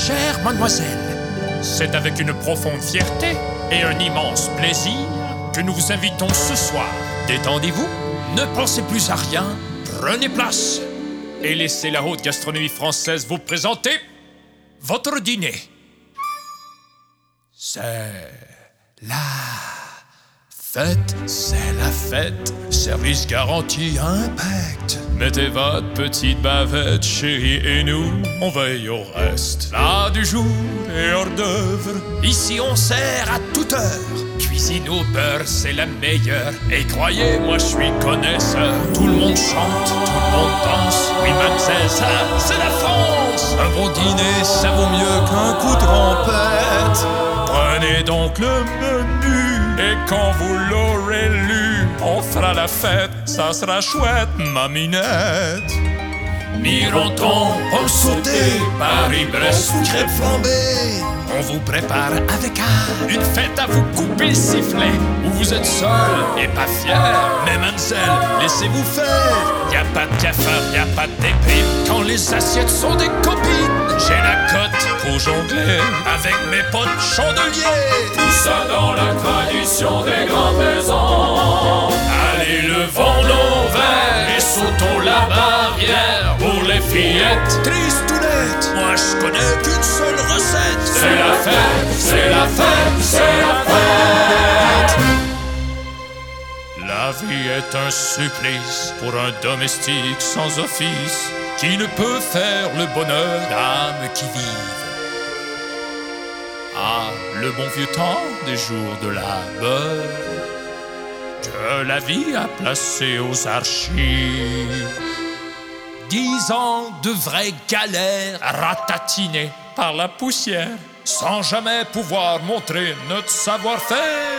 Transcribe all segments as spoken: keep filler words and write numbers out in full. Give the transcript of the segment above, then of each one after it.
chère mademoiselle, c'est avec une profonde fierté et un immense plaisir que nous vous invitons ce soir. Détendez-vous, ne pensez plus à rien, prenez place et laissez la haute gastronomie française vous présenter votre dîner. C'est la fête, c'est la fête, service garanti impact. Mettez votre petite bavette, chérie, et nous, on veille au reste. Plat du jour et hors d'œuvre, ici on sert à toute heure. Cuisine au beurre, c'est la meilleure. Et croyez-moi, je suis connaisseur. Tout le monde chante, tout le monde danse. Oui, mademoiselle, ça, c'est la France. Un bon dîner, ça vaut mieux qu'un coup de trompette. Prenez donc le menu, et quand vous l'aurez lu, on fera la fête, ça sera chouette, ma minette. Mironton, pommes sautées, Paris-Brest ou crêpes flambées. On vous prépare avec art une fête à vous couper le sifflet. Où vous êtes seul et pas fier, mais mademoiselle, laissez-vous faire. Y a pas de cafard, y a pas de déprime quand les assiettes sont des copines. J'ai la cote pour jongler avec mes potes chandeliers. Tout ça dans la tradition des grandes maisons. Allez, levons nos verres et sautons la barrière. Pour les fillettes tristounettes, moi je connais qu'une seule recette. C'est la fête, c'est la fête, c'est la fête. La vie est un supplice pour un domestique sans office qui ne peut faire le bonheur d'âmes qui vivent. Ah, le bon vieux temps des jours de labeur que la vie a placé aux archives. Dix ans de vraies galères ratatinées par la poussière sans jamais pouvoir montrer notre savoir-faire.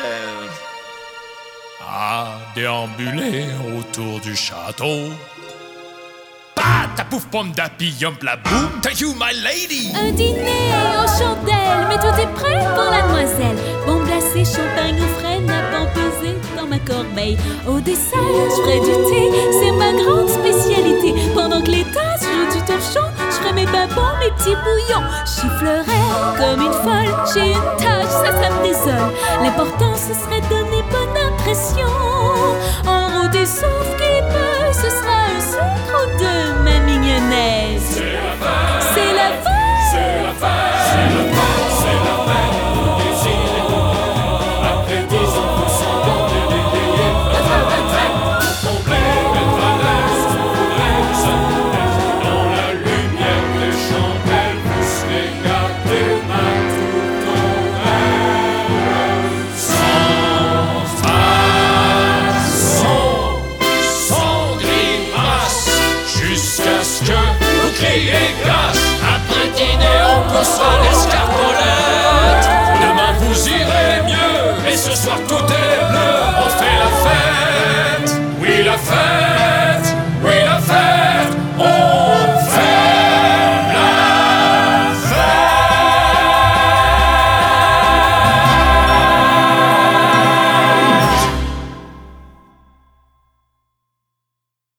À déambuler autour du château. Pas ta pouf pomme d'api, yum la boum, thank you my lady. Un dîner aux chandelles, mais tout est prêt pour la demoiselle. Bon glacé, champagne au frais, n'a pas pesé dans ma corbeille. Au dessert, je ferai du thé, c'est ma grande spécialité. Pendant que les tasses jouent du torchon, je ferai mes babons, mes petits bouillons. Je sifflerai comme une folle, j'ai une tâche, ça, ça me désole. L'important, ce serait de donner bonne impression. En route et sauf qui peut, ce sera un sucre ou deux, ma mignonnaise. C'est la fête, C'est la fête, c'est la fête, c'est la fête, c'est la fête. Tout désir est bon. Après dix ans, vous sentons de dégayer. La fête est faite, complet, mettre à l'aise, ce qu'on voudrait, ça nous laisse. Dans la lumière des chandelles, vous serez gâtés, ma tout au rêve. Sans façon, sans grimace, jusqu'à ce que vous criez glace. Après dîner, on poussera l'escarpolette. Demain, vous irez mieux, et ce soir, tout est